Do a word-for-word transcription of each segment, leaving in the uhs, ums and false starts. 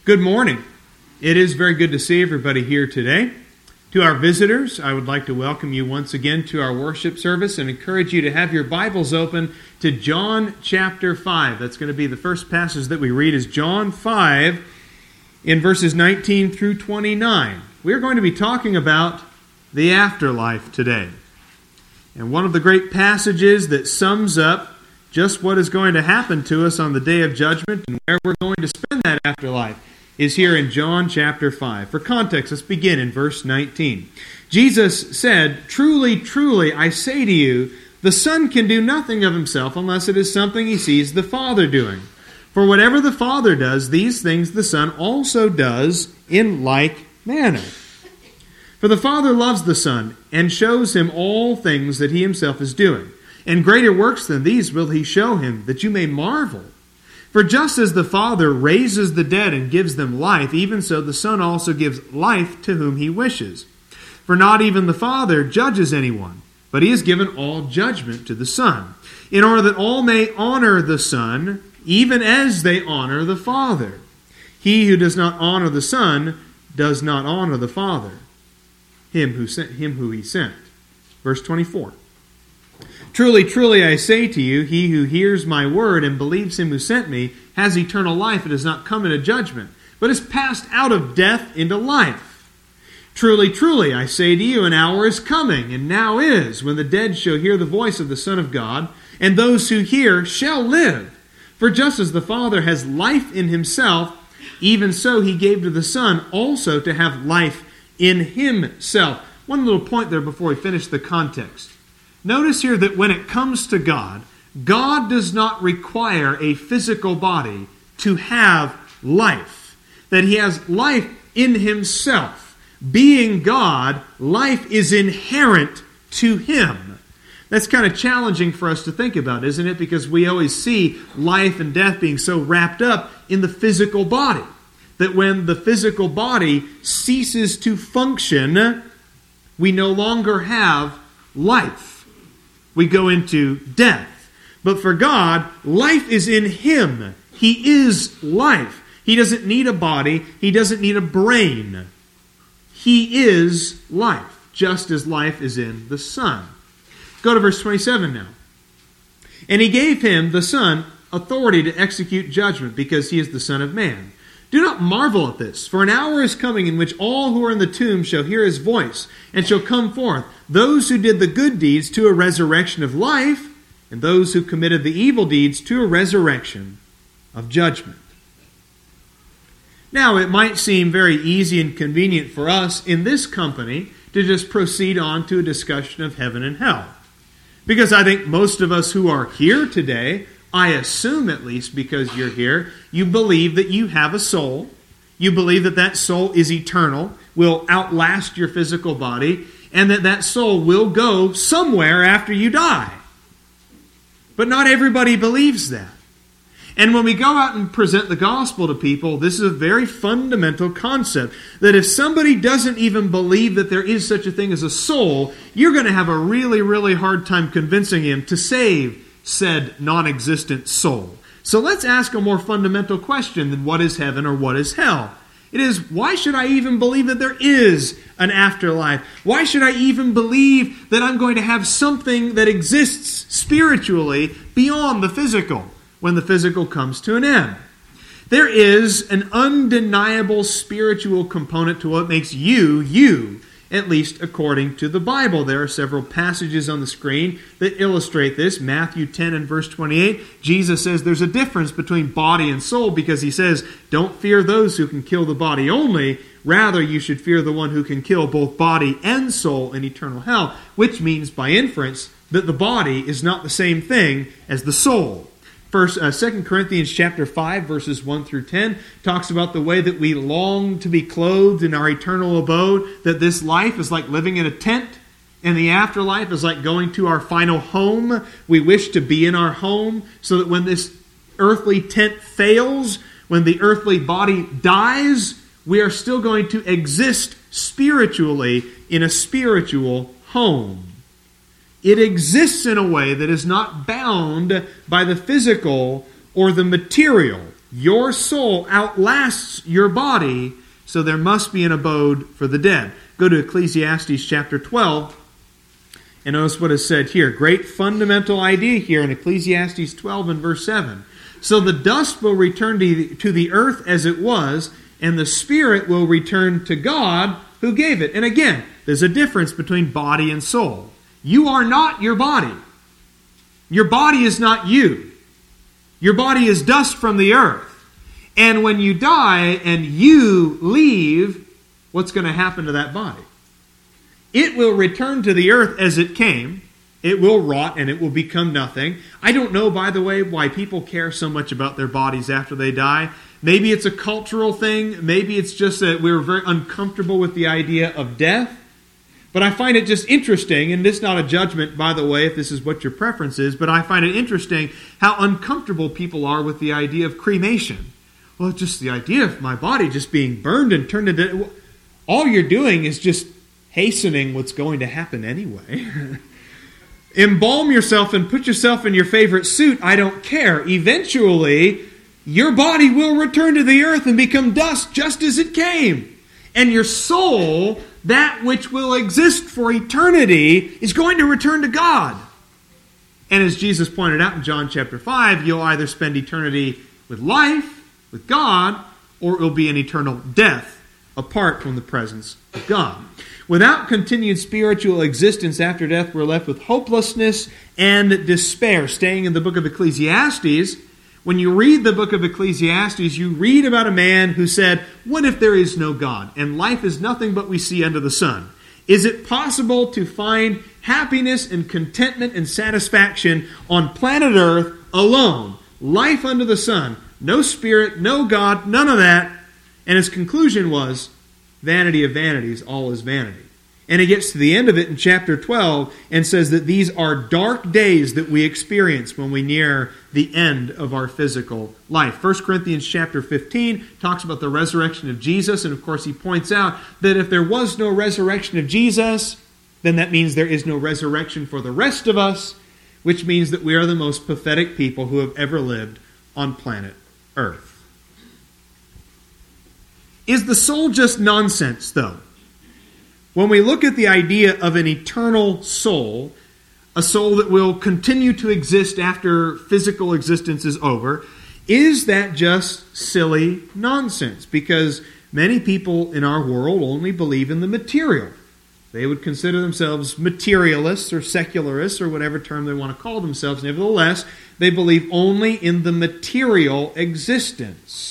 Good morning. It is very good to see everybody here today. To our visitors, I would like to welcome you once again to our worship service and encourage you to have your Bibles open to John chapter five. That's going to be the first passage that we read is John five in verses nineteen through twenty-nine. We're going to be talking about the afterlife today. And one of the great passages that sums up just what is going to happen to us on the day of judgment and where we're going to spend that afterlife is here in John chapter five. For context, let's begin in verse nineteen. Jesus said, "Truly, truly, I say to you, the Son can do nothing of himself unless it is something he sees the Father doing. For whatever the Father does, these things the Son also does in like manner. For the Father loves the Son and shows him all things that he himself is doing. And greater works than these will he show him, that you may marvel. For just as the Father raises the dead and gives them life, even so the Son also gives life to whom he wishes. For not even the Father judges anyone, but he has given all judgment to the Son, in order that all may honor the Son, even as they honor the Father. He who does not honor the Son does not honor the Father, him who sent him who he sent." Verse twenty-four. "Truly, truly, I say to you, he who hears my word and believes him who sent me has eternal life and does not come into judgment, but is passed out of death into life. Truly, truly, I say to you, an hour is coming, and now is, when the dead shall hear the voice of the Son of God, and those who hear shall live. For just as the Father has life in himself, even so he gave to the Son also to have life in himself." One little point there before we finish the context. Notice here that when it comes to God, God does not require a physical body to have life. That he has life in himself. Being God, life is inherent to him. That's kind of challenging for us to think about, isn't it? Because we always see life and death being so wrapped up in the physical body. That when the physical body ceases to function, we no longer have life. We go into death. But for God, life is in him. He is life. He doesn't need a body. He doesn't need a brain. He is life, just as life is in the Son. Go to verse twenty-seven now. "And he gave him, the Son, authority to execute judgment, because he is the Son of Man. Do not marvel at this, for an hour is coming in which all who are in the tomb shall hear his voice, and shall come forth, those who did the good deeds to a resurrection of life, and those who committed the evil deeds to a resurrection of judgment." Now, it might seem very easy and convenient for us in this company to just proceed on to a discussion of heaven and hell. Because I think most of us who are here today, I assume at least because you're here, you believe that you have a soul. You believe that that soul is eternal, will outlast your physical body, and that that soul will go somewhere after you die. But not everybody believes that. And when we go out and present the gospel to people, this is a very fundamental concept, that if somebody doesn't even believe that there is such a thing as a soul, you're going to have a really, really hard time convincing him to save said non-existent soul. So let's ask a more fundamental question than what is heaven or what is hell. It is, why should I even believe that there is an afterlife? Why should I even believe that I'm going to have something that exists spiritually beyond the physical when the physical comes to an end? There is an undeniable spiritual component to what makes you, you, at least according to the Bible. There are several passages on the screen that illustrate this. Matthew ten and verse twenty-eight, Jesus says there's a difference between body and soul, because he says, don't fear those who can kill the body only, rather you should fear the one who can kill both body and soul in eternal hell, which means by inference that the body is not the same thing as the soul. First, uh, Second Corinthians chapter five, verses one through ten, talks about the way that we long to be clothed in our eternal abode, that this life is like living in a tent, and the afterlife is like going to our final home. We wish to be in our home, so that when this earthly tent fails, when the earthly body dies, we are still going to exist spiritually in a spiritual home. It exists in a way that is not bound by the physical or the material. Your soul outlasts your body, so there must be an abode for the dead. Go to Ecclesiastes chapter twelve, and notice what is said here. Great fundamental idea here in Ecclesiastes twelve and verse seven. So the dust will return to the, to the earth as it was, and the spirit will return to God who gave it. And again, there's a difference between body and soul. You are not your body. Your body is not you. Your body is dust from the earth. And when you die and you leave, what's going to happen to that body? It will return to the earth as it came. It will rot and it will become nothing. I don't know, by the way, why people care so much about their bodies after they die. Maybe it's a cultural thing. Maybe it's just that we're very uncomfortable with the idea of death. But I find it just interesting, and this is not a judgment, by the way, if this is what your preference is, but I find it interesting how uncomfortable people are with the idea of cremation. Well, just the idea of my body just being burned and turned into... All you're doing is just hastening what's going to happen anyway. Embalm yourself and put yourself in your favorite suit. I don't care. Eventually, your body will return to the earth and become dust just as it came. And your soul, that which will exist for eternity, is going to return to God. And as Jesus pointed out in John chapter five, you'll either spend eternity with life, with God, or it will be an eternal death apart from the presence of God. Without continued spiritual existence after death, we're left with hopelessness and despair. Staying in the book of Ecclesiastes, when you read the book of Ecclesiastes, you read about a man who said, what if there is no God, and life is nothing but we see under the sun? Is it possible to find happiness and contentment and satisfaction on planet Earth alone? Life under the sun. No spirit, no God, none of that. And his conclusion was, vanity of vanities, all is vanity. And he gets to the end of it in chapter twelve and says that these are dark days that we experience when we near the end of our physical life. First Corinthians chapter fifteen talks about the resurrection of Jesus, and of course he points out that if there was no resurrection of Jesus, then that means there is no resurrection for the rest of us, which means that we are the most pathetic people who have ever lived on planet Earth. Is the soul just nonsense, though? When we look at the idea of an eternal soul, a soul that will continue to exist after physical existence is over, is that just silly nonsense? Because many people in our world only believe in the material. They would consider themselves materialists or secularists or whatever term they want to call themselves. Nevertheless, they believe only in the material existence.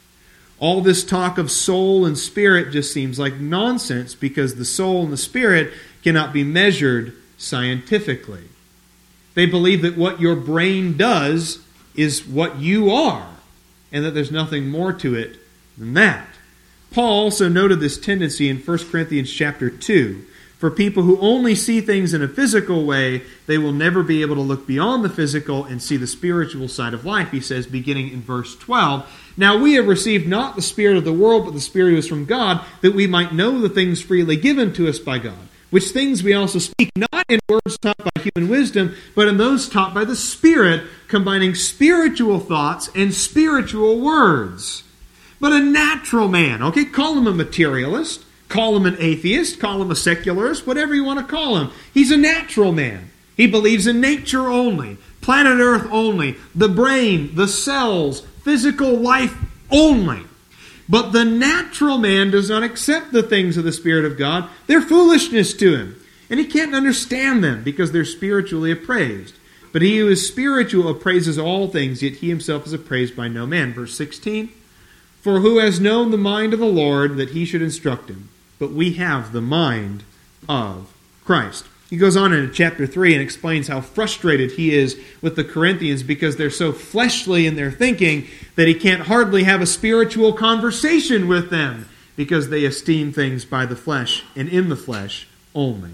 All this talk of soul and spirit just seems like nonsense because the soul and the spirit cannot be measured scientifically. They believe that what your brain does is what you are, and that there's nothing more to it than that. Paul also noted this tendency in First Corinthians chapter two. For people who only see things in a physical way, they will never be able to look beyond the physical and see the spiritual side of life, he says, beginning in verse twelve. Now we have received not the spirit of the world, but the Spirit who is from God, that we might know the things freely given to us by God, which things we also speak, not in words taught by human wisdom, but in those taught by the Spirit, combining spiritual thoughts and spiritual words. But a natural man, okay, call him a materialist, call him an atheist, call him a secularist, whatever you want to call him. He's a natural man. He believes in nature only, planet Earth only, the brain, the cells, physical life only. But the natural man does not accept the things of the Spirit of God. They're foolishness to him. And he can't understand them because they're spiritually appraised. But he who is spiritual appraises all things, yet he himself is appraised by no man. Verse sixteen, for who has known the mind of the Lord that he should instruct him? But we have the mind of Christ. He goes on in chapter three and explains how frustrated he is with the Corinthians because they're so fleshly in their thinking that he can't hardly have a spiritual conversation with them because they esteem things by the flesh and in the flesh only.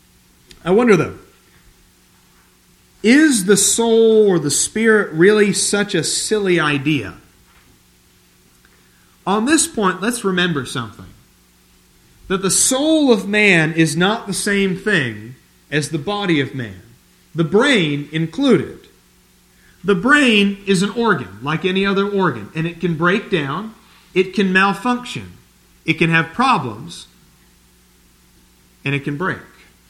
I wonder though, is the soul or the spirit really such a silly idea? On this point, let's remember something. That the soul of man is not the same thing as the body of man, the brain included. The brain is an organ, like any other organ, and it can break down, it can malfunction, it can have problems, and it can break.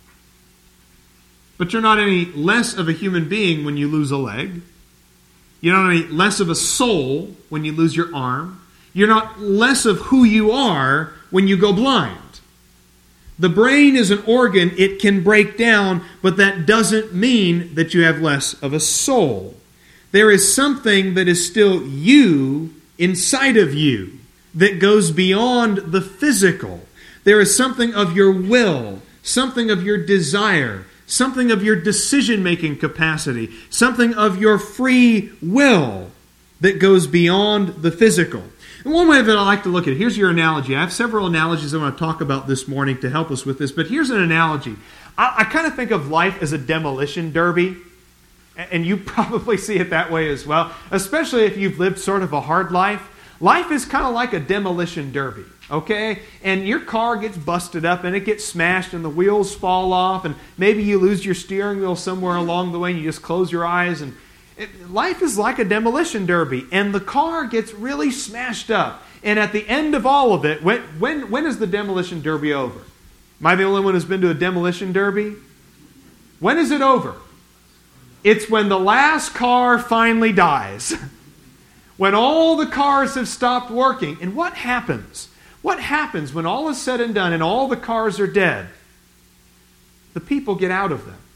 But you're not any less of a human being when you lose a leg. You're not any less of a soul when you lose your arm. You're not less of who you are when you go blind. The brain is an organ, it can break down, but that doesn't mean that you have less of a soul. There is something that is still you inside of you that goes beyond the physical. There is something of your will, something of your desire, something of your decision-making capacity, something of your free will that goes beyond the physical. And one way that I like to look at it, here's your analogy. I have several analogies I want to talk about this morning to help us with this, but here's an analogy. I, I kind of think of life as a demolition derby, and you probably see it that way as well, especially if you've lived sort of a hard life. Life is kind of like a demolition derby, okay? And your car gets busted up and it gets smashed and the wheels fall off and maybe you lose your steering wheel somewhere along the way and you just close your eyes. And it, life is like a demolition derby and the car gets really smashed up. And at the end of all of it, when, when, when is the demolition derby over? Am I the only one who's been to a demolition derby? When is it over? It's when the last car finally dies. When all the cars have stopped working. And what happens? What happens when all is said and done and all the cars are dead? The people get out of them.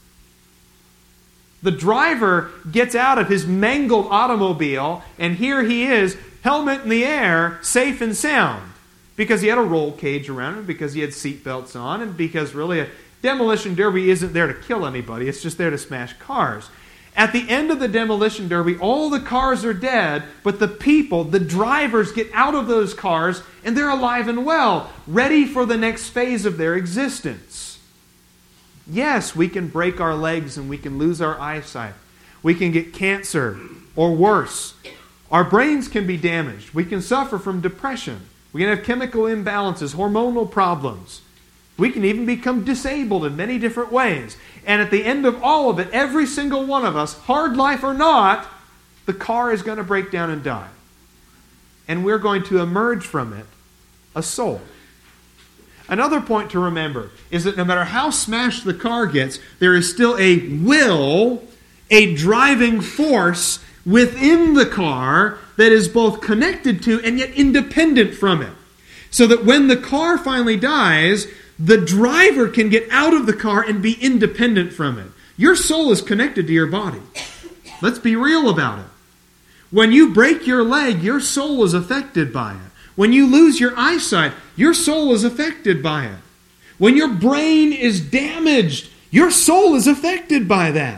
The driver gets out of his mangled automobile, and here he is, helmet in the air, safe and sound. Because he had a roll cage around him, because he had seatbelts on, and because really a demolition derby isn't there to kill anybody, it's just there to smash cars. At the end of the demolition derby, all the cars are dead, but the people, the drivers, get out of those cars, and they're alive and well, ready for the next phase of their existence. Yes, we can break our legs and we can lose our eyesight. We can get cancer or worse. Our brains can be damaged. We can suffer from depression. We can have chemical imbalances, hormonal problems. We can even become disabled in many different ways. And at the end of all of it, every single one of us, hard life or not, the car is going to break down and die. And we're going to emerge from it a soul. Another point to remember is that no matter how smashed the car gets, there is still a will, a driving force within the car that is both connected to and yet independent from it. So that when the car finally dies, the driver can get out of the car and be independent from it. Your soul is connected to your body. Let's be real about it. When you break your leg, your soul is affected by it. When you lose your eyesight, your soul is affected by it. When your brain is damaged, your soul is affected by that.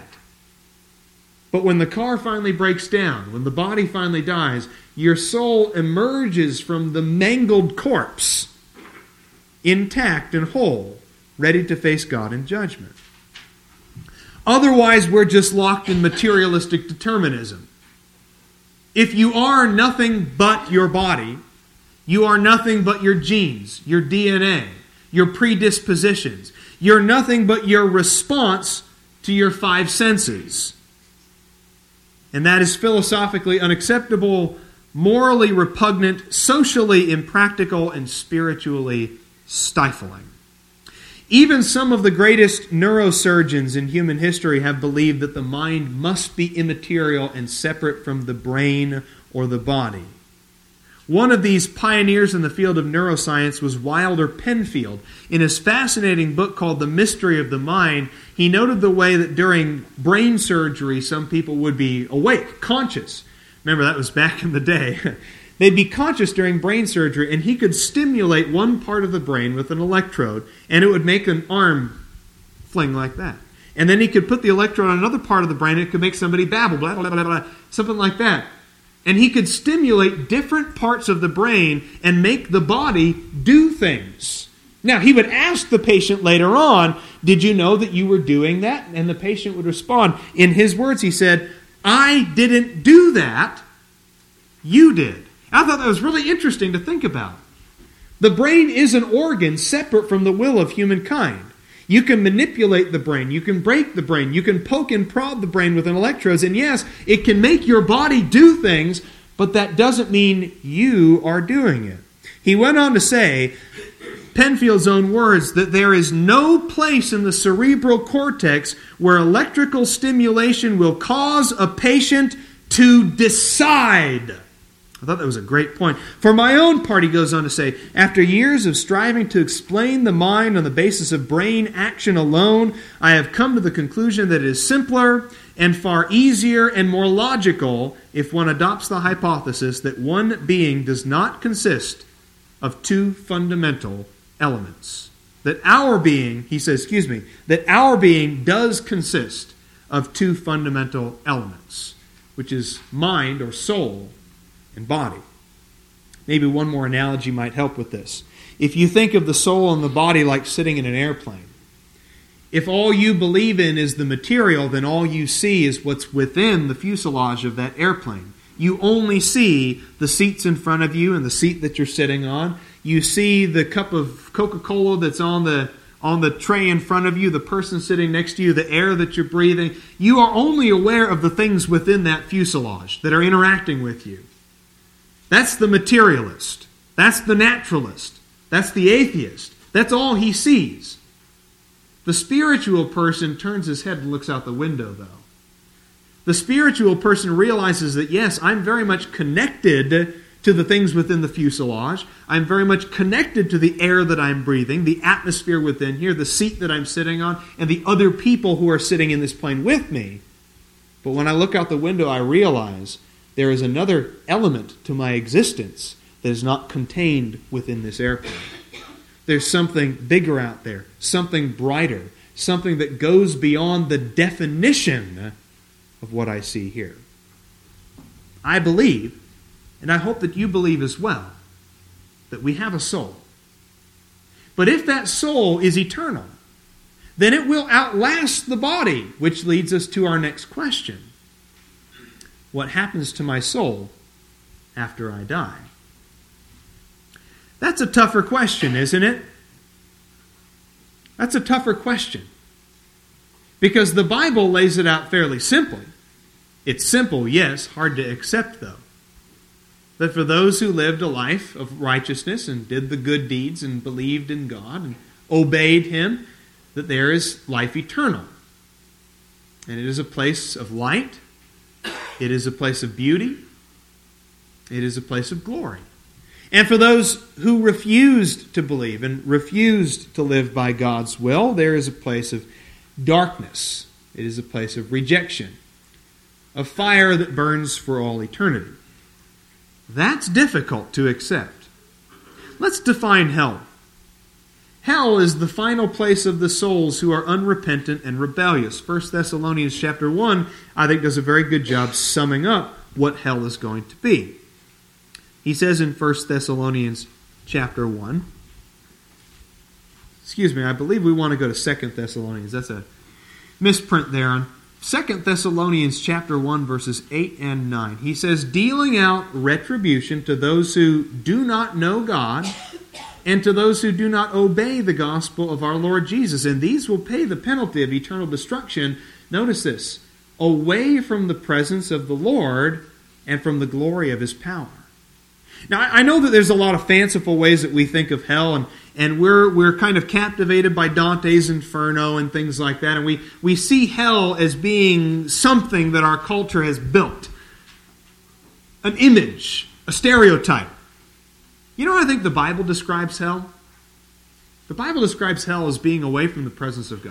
But when the car finally breaks down, when the body finally dies, your soul emerges from the mangled corpse, intact and whole, ready to face God in judgment. Otherwise, we're just locked in materialistic determinism. If you are nothing but your body, you are nothing but your genes, your D N A, your predispositions. You're nothing but your response to your five senses. And that is philosophically unacceptable, morally repugnant, socially impractical, and spiritually stifling. Even some of the greatest neurosurgeons in human history have believed that the mind must be immaterial and separate from the brain or the body. One of these pioneers in the field of neuroscience was Wilder Penfield. In his fascinating book called The Mystery of the Mind, he noted the way that during brain surgery, some people would be awake, conscious. Remember, that was back in the day. They'd be conscious during brain surgery, and he could stimulate one part of the brain with an electrode, and it would make an arm fling like that. And then he could put the electrode on another part of the brain, and it could make somebody babble, blah, blah, blah, blah, something like that. And he could stimulate different parts of the brain and make the body do things. Now, he would ask the patient later on, did you know that you were doing that? And the patient would respond. In his words, he said, I didn't do that. You did. I thought that was really interesting to think about. The brain is an organ separate from the will of humankind. You can manipulate the brain. You can break the brain. You can poke and prod the brain with an electrodes. And yes, it can make your body do things, but that doesn't mean you are doing it. He went on to say, Penfield's own words, that there is no place in the cerebral cortex where electrical stimulation will cause a patient to decide. I thought that was a great point. For my own part, he goes on to say, after years of striving to explain the mind on the basis of brain action alone, I have come to the conclusion that it is simpler and far easier and more logical if one adopts the hypothesis that one being does not consist of two fundamental elements. That our being, he says, excuse me, that our being does consist of two fundamental elements, which is mind or soul and body. Maybe one more analogy might help with this. If you think of the soul and the body like sitting in an airplane, if all you believe in is the material, then all you see is what's within the fuselage of that airplane. You only see the seats in front of you and the seat that you're sitting on. You see the cup of Coca-Cola that's on the on the tray in front of you, the person sitting next to you, the air that you're breathing. You are only aware of the things within that fuselage that are interacting with you. That's the materialist. That's the naturalist. That's the atheist. That's all he sees. The spiritual person turns his head and looks out the window, though. The spiritual person realizes that, yes, I'm very much connected to the things within the fuselage. I'm very much connected to the air that I'm breathing, the atmosphere within here, the seat that I'm sitting on, and the other people who are sitting in this plane with me. But when I look out the window, I realize there is another element to my existence that is not contained within this airplane. There's something bigger out there, something brighter, something that goes beyond the definition of what I see here. I believe, and I hope that you believe as well, that we have a soul. But if that soul is eternal, then it will outlast the body, which leads us to our next question. What happens to my soul after I die? That's a tougher question, isn't it? That's a tougher question. Because the Bible lays it out fairly simply. It's simple, yes, hard to accept, though. That for those who lived a life of righteousness and did the good deeds and believed in God and obeyed Him, that there is life eternal. And it is a place of light. It is a place of beauty. It is a place of glory. And for those who refused to believe and refused to live by God's will, there is a place of darkness. It is a place of rejection, of fire that burns for all eternity. That's difficult to accept. Let's define hell. Hell is the final place of the souls who are unrepentant and rebellious. First Thessalonians chapter one, I think, does a very good job summing up what hell is going to be. He says in First Thessalonians chapter one, excuse me, I believe we want to go to Second Thessalonians. That's a misprint there on Second Thessalonians chapter one, verses eight and nine. He says, dealing out retribution to those who do not know God and to those who do not obey the gospel of our Lord Jesus. And these will pay the penalty of eternal destruction. Notice this, away from the presence of the Lord and from the glory of His power. Now, I know that there's a lot of fanciful ways that we think of hell, and, and we're we're kind of captivated by Dante's Inferno and things like that, and we, we see hell as being something that our culture has built. An image, a stereotype. You know how I think the Bible describes hell? The Bible describes hell as being away from the presence of God.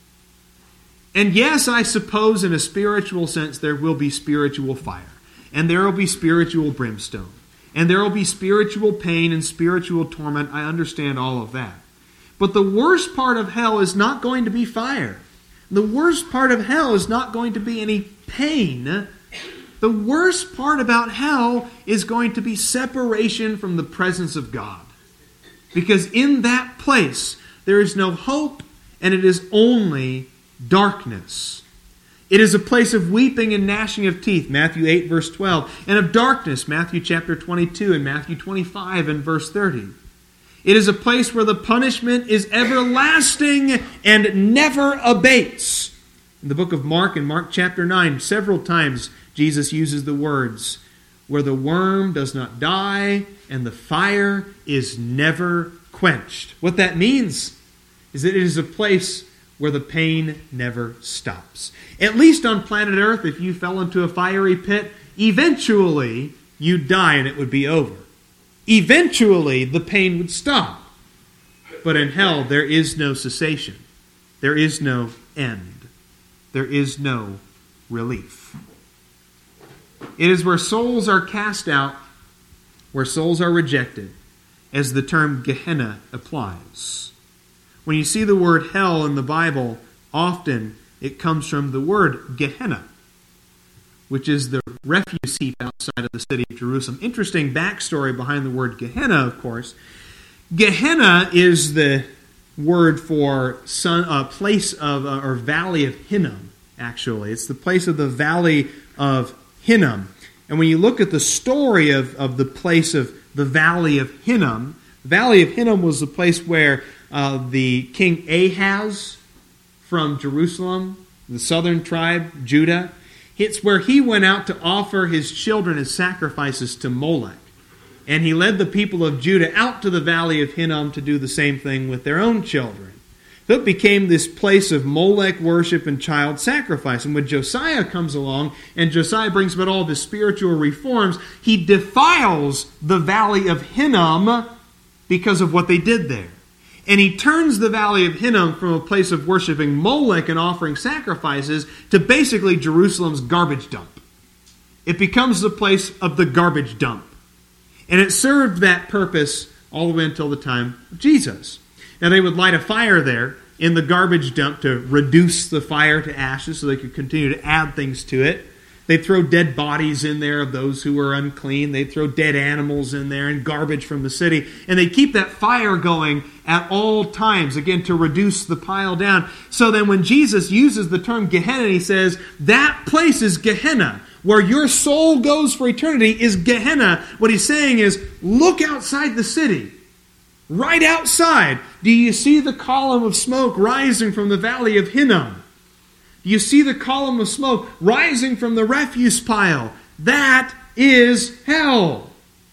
And yes, I suppose in a spiritual sense there will be spiritual fire, and there will be spiritual brimstone. And there will be spiritual pain and spiritual torment. I understand all of that. But the worst part of hell is not going to be fire. The worst part of hell is not going to be any pain. The worst part about hell is going to be separation from the presence of God. Because in that place, there is no hope, and it is only darkness. It is a place of weeping and gnashing of teeth, Matthew eight, verse twelve, and of darkness, Matthew chapter twenty-two, and Matthew twenty-five, and verse thirty. It is a place where the punishment is everlasting and never abates. In the book of Mark, in Mark chapter nine, several times Jesus uses the words, where the worm does not die and the fire is never quenched. What that means is that it is a place where the pain never stops. At least on planet Earth, if you fell into a fiery pit, eventually you'd die and it would be over. Eventually the pain would stop. But in hell, there is no cessation. There is no end. There is no relief. It is where souls are cast out, where souls are rejected, as the term Gehenna applies. When you see the word hell in the Bible, often it comes from the word Gehenna, which is the refuse heap outside of the city of Jerusalem. Interesting backstory behind the word Gehenna, of course. Gehenna is the word for a uh, place of, uh, or valley of Hinnom, actually. It's the place of the valley of Hinnom. And when you look at the story of, of the place of the valley of Hinnom, the valley of Hinnom was the place where uh, the king Ahaz from Jerusalem, the southern tribe, Judah, it's where he went out to offer his children as sacrifices to Molech. And he led the people of Judah out to the valley of Hinnom to do the same thing with their own children. So it became this place of Molech worship and child sacrifice. And when Josiah comes along, and Josiah brings about all of his spiritual reforms, he defiles the valley of Hinnom because of what they did there. And he turns the valley of Hinnom from a place of worshiping Molech and offering sacrifices to basically Jerusalem's garbage dump. It becomes the place of the garbage dump. And it served that purpose all the way until the time of Jesus. Now they would light a fire there in the garbage dump to reduce the fire to ashes so they could continue to add things to it. They'd throw dead bodies in there of those who were unclean. They'd throw dead animals in there and garbage from the city. And they'd keep that fire going at all times, again, to reduce the pile down. So then when Jesus uses the term Gehenna, he says, that place is Gehenna. Where your soul goes for eternity is Gehenna. What he's saying is, look outside the city. Right outside. Do you see the column of smoke rising from the valley of Hinnom? Do you see the column of smoke rising from the refuse pile? That is hell.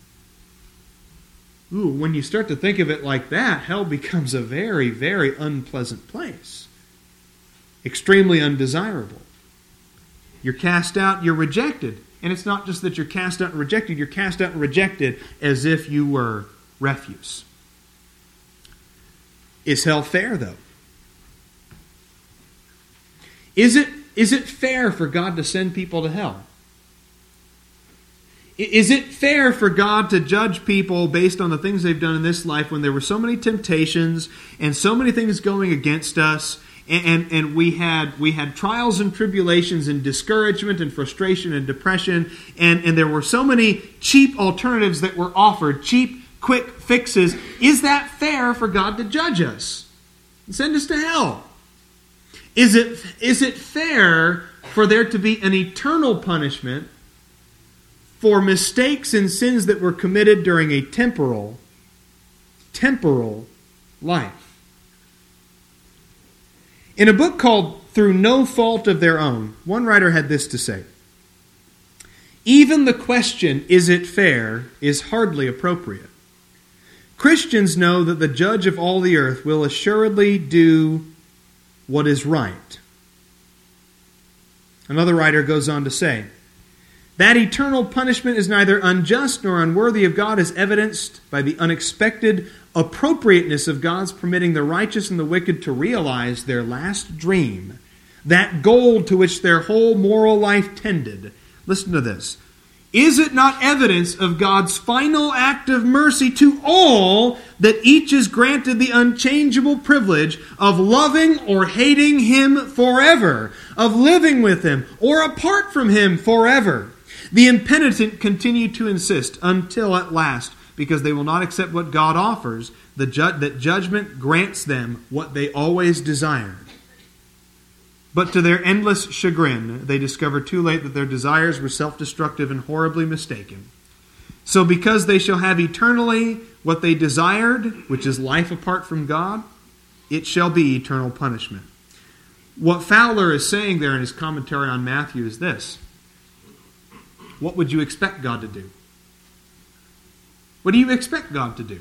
Ooh, when you start to think of it like that, hell becomes a very, very unpleasant place. Extremely undesirable. You're cast out, you're rejected. And it's not just that you're cast out and rejected, you're cast out and rejected as if you were refuse. Is hell fair, though? Is it, is it fair for God to send people to hell? Is it fair for God to judge people based on the things they've done in this life when there were so many temptations and so many things going against us, and, and, and we had we had trials and tribulations and discouragement and frustration and depression, and, and there were so many cheap alternatives that were offered, cheap, quick fixes? Is that fair for God to judge us and send us to hell? Is it, is it fair for there to be an eternal punishment for mistakes and sins that were committed during a temporal, temporal life? In a book called Through No Fault of Their Own, one writer had this to say: even the question, is it fair, is hardly appropriate. Christians know that the judge of all the earth will assuredly do what is right. Another writer goes on to say, that eternal punishment is neither unjust nor unworthy of God is evidenced by the unexpected appropriateness of God's permitting the righteous and the wicked to realize their last dream, that goal to which their whole moral life tended. Listen to this. Is it not evidence of God's final act of mercy to all that each is granted the unchangeable privilege of loving or hating Him forever, of living with Him or apart from Him forever? The impenitent continue to insist until at last, because they will not accept what God offers, the ju- that judgment grants them what they always desired. But to their endless chagrin, they discover too late that their desires were self-destructive and horribly mistaken. So because they shall have eternally what they desired, which is life apart from God, it shall be eternal punishment. What Fowler is saying there in his commentary on Matthew is this. What would you expect God to do? What do you expect God to do?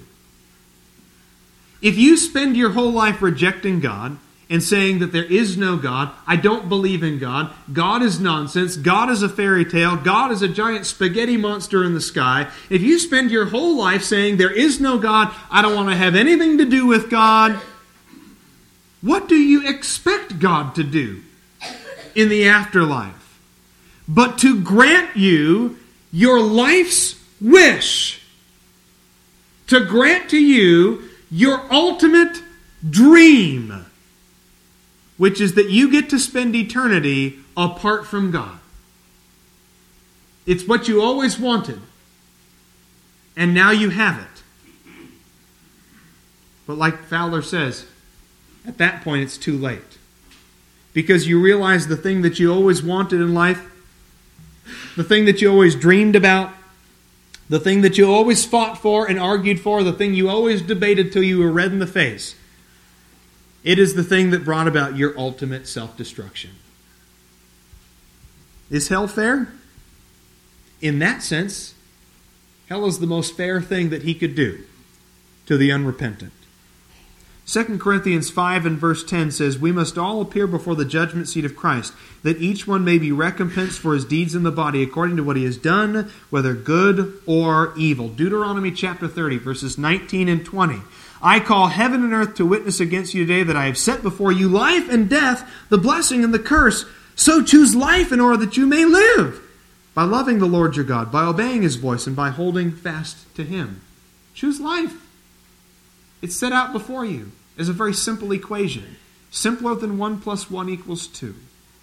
If you spend your whole life rejecting God and saying that there is no God, I don't believe in God, God is nonsense, God is a fairy tale, God is a giant spaghetti monster in the sky, if you spend your whole life saying there is no God, I don't want to have anything to do with God, what do you expect God to do in the afterlife? But to grant you your life's wish, to grant to you your ultimate dream, which is that you get to spend eternity apart from God. It's what you always wanted, and now you have it. But like Fowler says, at that point it's too late. Because you realize the thing that you always wanted in life, the thing that you always dreamed about, the thing that you always fought for and argued for, the thing you always debated till you were red in the face, it is the thing that brought about your ultimate self-destruction. Is hell fair? In that sense, hell is the most fair thing that he could do to the unrepentant. Second Corinthians five and verse ten says, "We must all appear before the judgment seat of Christ, that each one may be recompensed for his deeds in the body according to what he has done, whether good or evil." Deuteronomy chapter thirty, verses nineteen and twenty. "I call heaven and earth to witness against you today that I have set before you life and death, the blessing and the curse. So choose life in order that you may live, by loving the Lord your God, by obeying his voice, and by holding fast to him." Choose life. It's set out before you as a very simple equation. Simpler than one plus one equals two.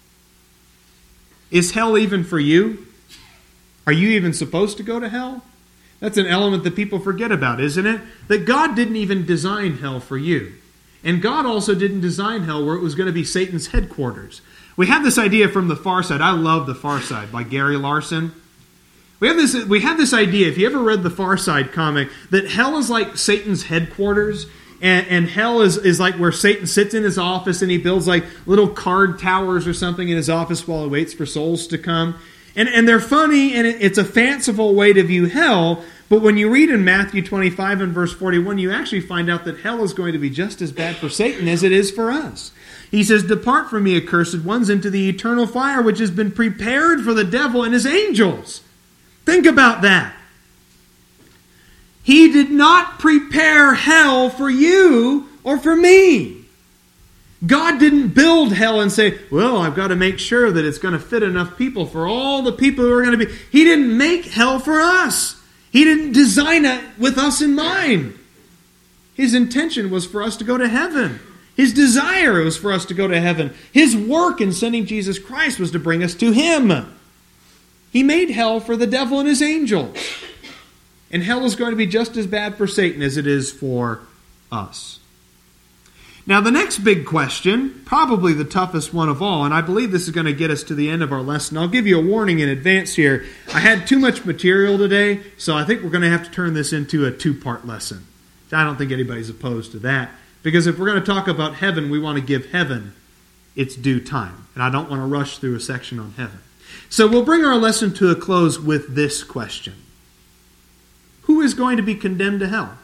Is hell even for you? Are you even supposed to go to hell? That's an element that people forget about, isn't it? That God didn't even design hell for you. And God also didn't design hell where it was going to be Satan's headquarters. We have this idea from The Far Side. I love The Far Side by Gary Larson. We have this, we have this idea, if you ever read the Far Side comic, that hell is like Satan's headquarters. And, and hell is, is like where Satan sits in his office and he builds like little card towers or something in his office while he waits for souls to come. And, and they're funny, and it, it's a fanciful way to view hell. But when you read in Matthew twenty-five and verse forty-one, you actually find out that hell is going to be just as bad for Satan as it is for us. He says, "Depart from me, accursed ones, into the eternal fire which has been prepared for the devil and his angels." Think about that. He did not prepare hell for you or for me. God didn't build hell and say, well, I've got to make sure that it's going to fit enough people for all the people who are going to be. He didn't make hell for us. He didn't design it with us in mind. His intention was for us to go to heaven. His desire was for us to go to heaven. His work in sending Jesus Christ was to bring us to him. He made hell for the devil and his angels. And hell is going to be just as bad for Satan as it is for us. Now the next big question, probably the toughest one of all, and I believe this is going to get us to the end of our lesson. I'll give you a warning in advance here. I had too much material today, so I think we're going to have to turn this into a two-part lesson. I don't think anybody's opposed to that. Because if we're going to talk about heaven, we want to give heaven its due time. And I don't want to rush through a section on heaven. So we'll bring our lesson to a close with this question. Who is going to be condemned to hell?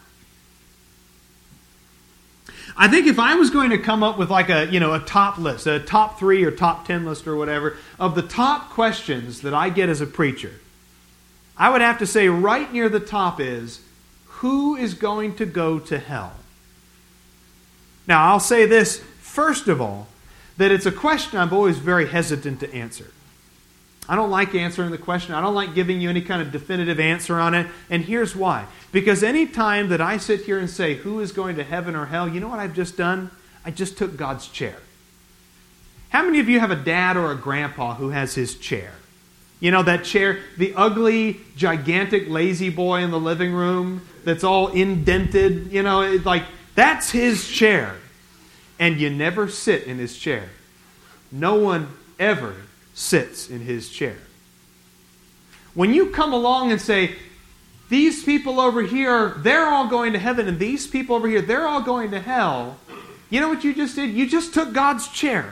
I think if I was going to come up with like a, you know, a top list, a top three or top ten list or whatever, of the top questions that I get as a preacher, I would have to say right near the top is, who is going to go to hell? Now, I'll say this, first of all, that it's a question I'm always very hesitant to answer. I don't like answering the question. I don't like giving you any kind of definitive answer on it. And here's why. Because any time that I sit here and say, who is going to heaven or hell, you know what I've just done? I just took God's chair. How many of you have a dad or a grandpa who has his chair? You know, that chair, the ugly, gigantic lazy boy in the living room that's all indented, you know, it's like, that's his chair. And you never sit in his chair. No one ever sits in his chair. When you come along and say, these people over here, they're all going to heaven, and these people over here, they're all going to hell, you know what you just did? You just took God's chair.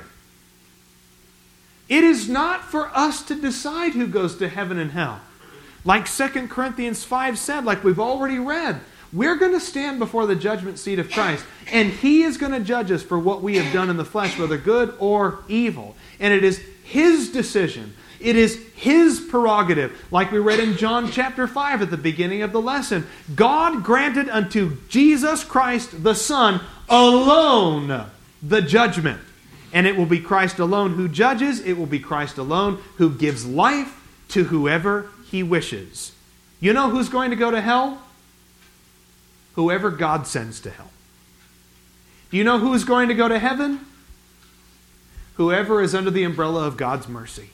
It is not for us to decide who goes to heaven and hell. Like Second Corinthians five said, like we've already read, we're going to stand before the judgment seat of Christ, and He is going to judge us for what we have done in the flesh, whether good or evil. And it is His decision. It is His prerogative. Like we read in John chapter five at the beginning of the lesson. God granted unto Jesus Christ the Son alone the judgment. And it will be Christ alone who judges. It will be Christ alone who gives life to whoever He wishes. You know who's going to go to hell? Whoever God sends to hell. Do you know who is going to go to heaven? Whoever is under the umbrella of God's mercy.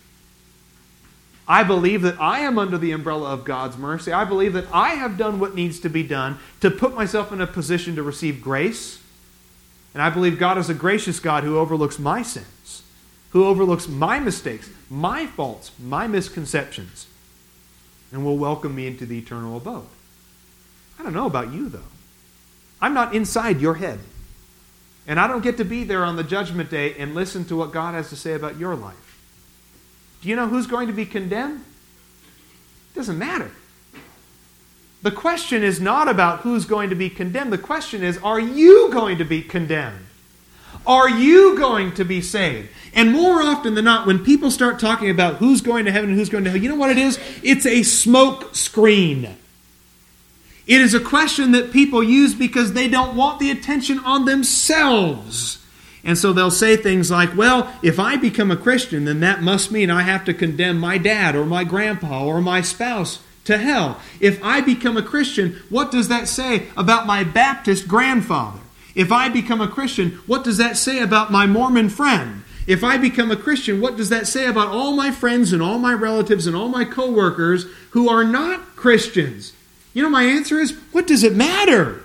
I believe that I am under the umbrella of God's mercy. I believe that I have done what needs to be done to put myself in a position to receive grace. And I believe God is a gracious God who overlooks my sins, who overlooks my mistakes, my faults, my misconceptions, and will welcome me into the eternal abode. I don't know about you, though. I'm not inside your head. And I don't get to be there on the judgment day and listen to what God has to say about your life. Do you know who's going to be condemned? It doesn't matter. The question is not about who's going to be condemned. The question is, are you going to be condemned? Are you going to be saved? And more often than not, when people start talking about who's going to heaven and who's going to hell, you know what it is? It's a smoke screen. It is a question that people use because they don't want the attention on themselves. And so they'll say things like, well, if I become a Christian, then that must mean I have to condemn my dad or my grandpa or my spouse to hell. If I become a Christian, what does that say about my Baptist grandfather? If I become a Christian, what does that say about my Mormon friend? If I become a Christian, what does that say about all my friends and all my relatives and all my co-workers who are not Christians? You know, my answer is, what does it matter?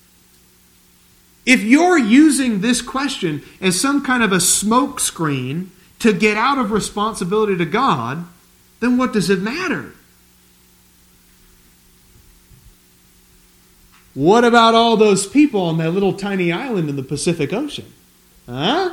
If you're using this question as some kind of a smoke screen to get out of responsibility to God, then what does it matter? What about all those people on that little tiny island in the Pacific Ocean? Huh?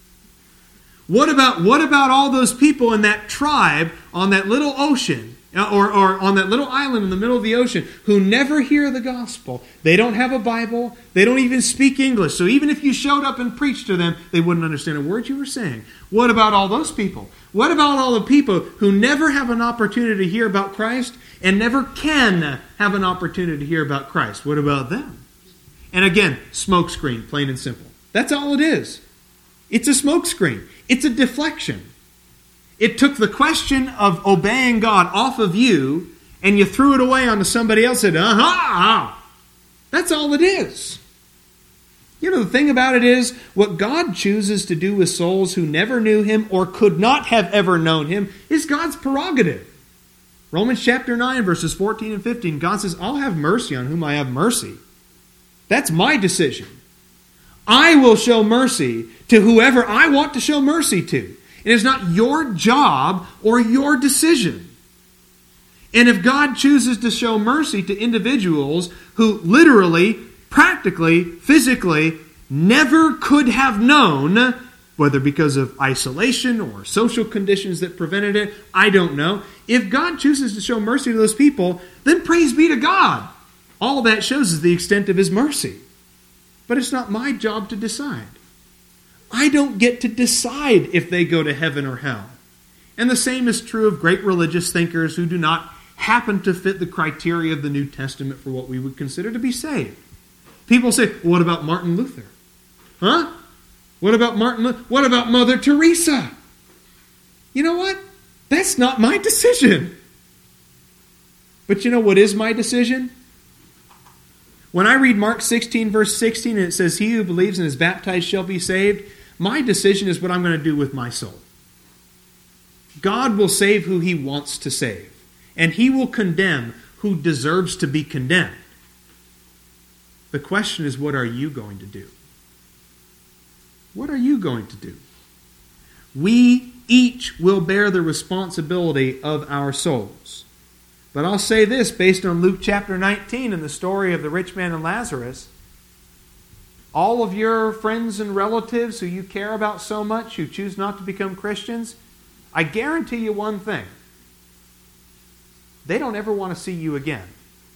What about, what about all those people in that tribe on that little ocean? Or, or on that little island in the middle of the ocean who never hear the gospel. They don't have a Bible. They don't even speak English. So even if you showed up and preached to them, they wouldn't understand a word you were saying. What about all those people? What about all the people who never have an opportunity to hear about Christ and never can have an opportunity to hear about Christ? What about them? And again, smoke screen, plain and simple. That's all it is. It's a smoke screen. It's a deflection. It took the question of obeying God off of you, and you threw it away onto somebody else and said, aha! That's all it is. You know, the thing about it is, what God chooses to do with souls who never knew Him or could not have ever known Him is God's prerogative. Romans chapter nine, verses fourteen and fifteen, God says, I'll have mercy on whom I have mercy. That's my decision. I will show mercy to whoever I want to show mercy to. It is not your job or your decision. And if God chooses to show mercy to individuals who literally, practically, physically never could have known, whether because of isolation or social conditions that prevented it, I don't know. If God chooses to show mercy to those people, then praise be to God. All that shows is the extent of His mercy. But it's not my job to decide. I don't get to decide if they go to heaven or hell. And the same is true of great religious thinkers who do not happen to fit the criteria of the New Testament for what we would consider to be saved. People say, well, what about Martin Luther? Huh? What about Martin Luther? What about Mother Teresa? You know what? That's not my decision. But you know what is my decision? When I read Mark sixteen, verse sixteen, and it says, he who believes and is baptized shall be saved, my decision is what I'm going to do with my soul. God will save who He wants to save, and He will condemn who deserves to be condemned. The question is, what are you going to do? What are you going to do? We each will bear the responsibility of our souls. But I'll say this, based on Luke chapter nineteen and the story of the rich man and Lazarus, all of your friends and relatives who you care about so much, who choose not to become Christians, I guarantee you one thing. They don't ever want to see you again.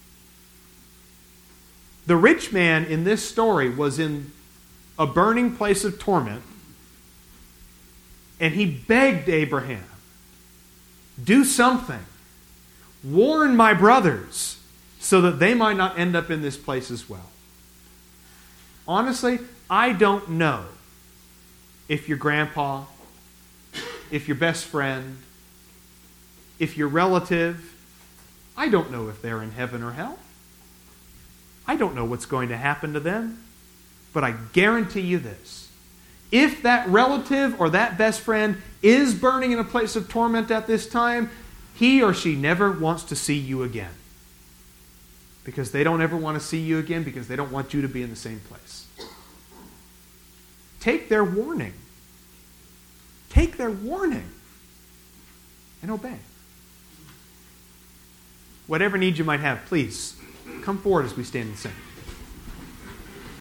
The rich man in this story was in a burning place of torment, and he begged Abraham, do something. Warn my brothers so that they might not end up in this place as well. Honestly, I don't know if your grandpa, if your best friend, if your relative, I don't know if they're in heaven or hell. I don't know what's going to happen to them. But I guarantee you this. If that relative or that best friend is burning in a place of torment at this time, he or she never wants to see you again. Because they don't ever want to see you again because they don't want you to be in the same place. Take their warning. Take their warning and obey. Whatever need you might have, please come forward as we stand and sing.